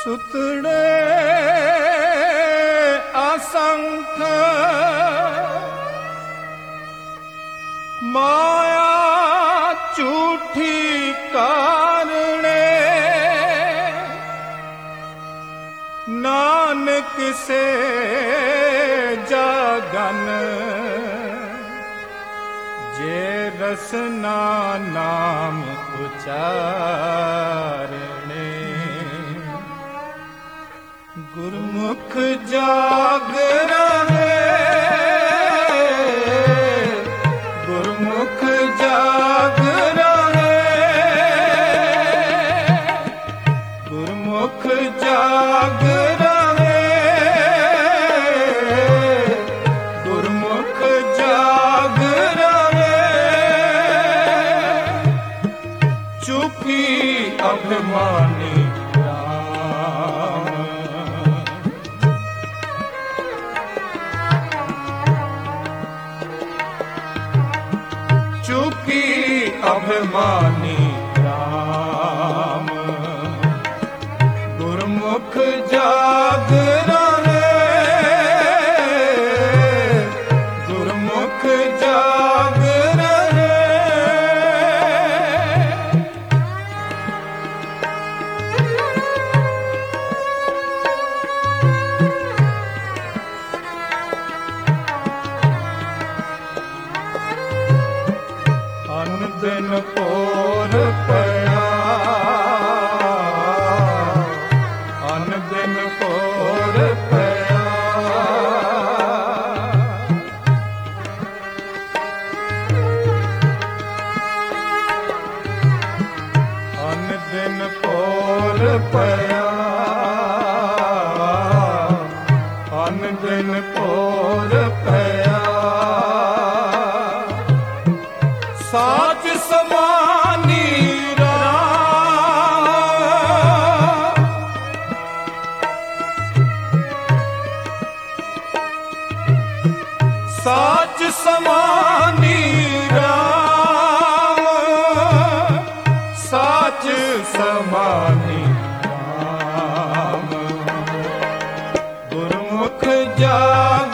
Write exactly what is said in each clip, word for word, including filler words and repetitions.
सुतड़े असंख माया झूठी कारणे नानक से जागन जे रसना नाम उचारणे गुरमुख जाग रहे गुरमुख जाग रहे गुरमुख जाग रहे गुरमुख जाग रहे चुकी अभिमानी चुकी अभिमानी राम गुरमुख जाग रहे गुरमुख जाग रहे दिन पोर पया अन दिन पोर पया अन दिन पोर पया अन दिन पोर पया साच समानी राम साच समानी राम साच समानी राम गुरमुख जाग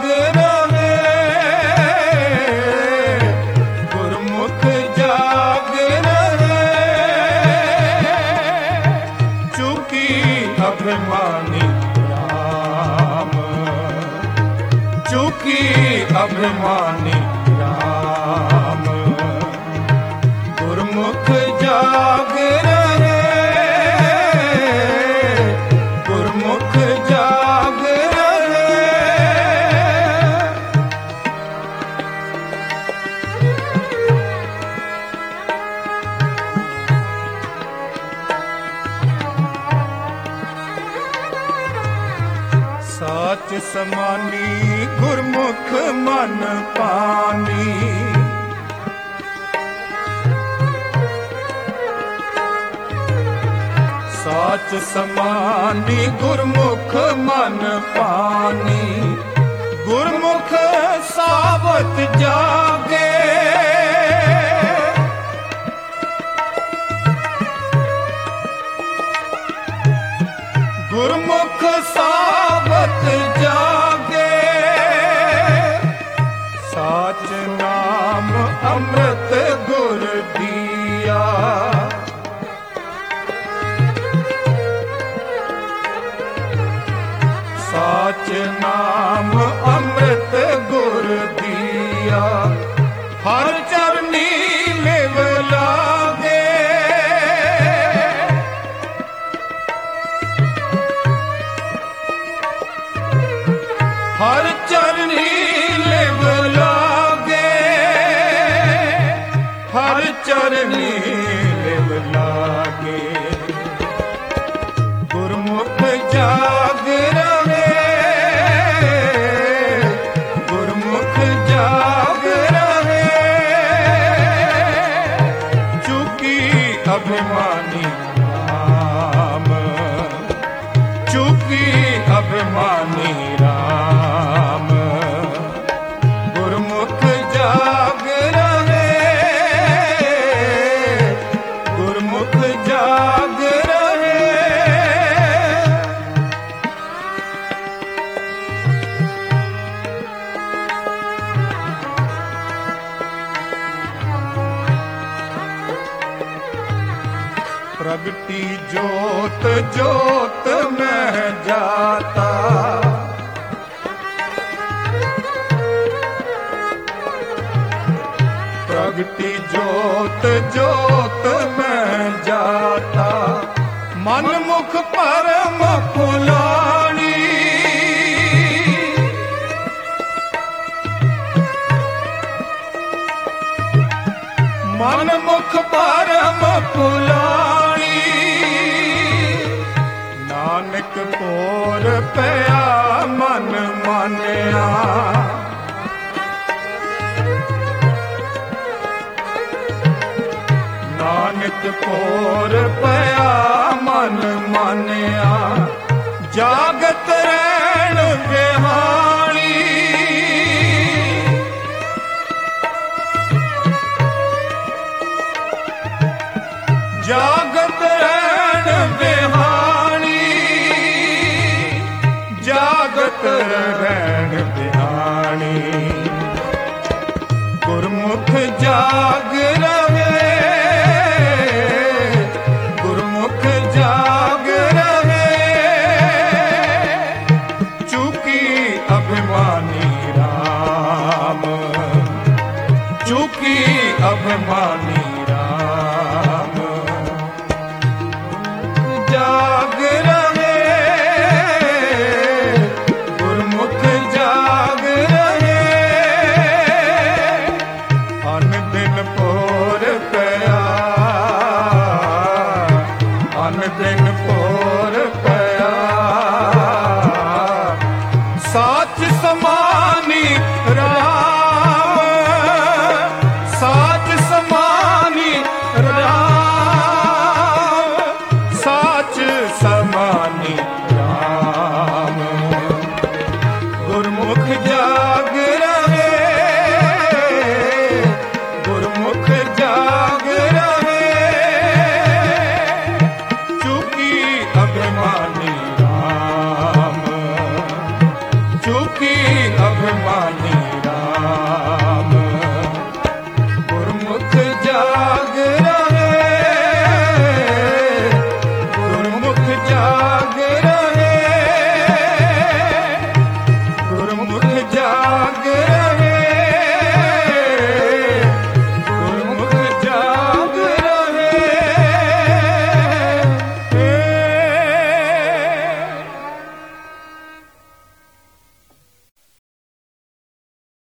अभिमानी राम चुकी अभिमानी राम गुरमुख जाग रहे गुरमुख जाग रहे साच समानी गुरमुख मन पानी साच समानी गुरमुख मन पानी गुरमुख सावत जागे गुरमुख सावत जागे साच नाम अमृत गुर दिया साच नाम अमृत गुर दिया हर चरनी लेव लागे हर चरनी लेव लागे हर चरनी लेव लागे गुरमुख जाग रहे गुरमुख जाग रहे चुकी अभिमानी राम चुकी अभिमानी राम गुरमुख जाग रहे गुरमुख जाग रहे प्रगति जोत जोत में जाता। प्रगति जोत जोत में जाता, मन मुख परम फुलानी। मन मुख परम फुलानी, नानक पोर पया मन मानिया। नानक पोर पया मन मानिया, जागत रैण बिहानी। जागत रैण बिहानी, जागत रैण बिहानी। गुरमुख जाग रहे, गुरमुख जाग रहे, चूकी अभिमानी राम, चूकी अभिमानी राम। जाग रहे, गुरमुख जाग रहे, अन दिन पोर पया, अन दिन पोर पया। साच समानी राम, साच समानी राम, साच समानी राम। गुरमुख जाग रहे, गुरमुख जाग रहे, चूकी अभिमानी राम, चूकी अभिमानी राम। गुरमुख जाग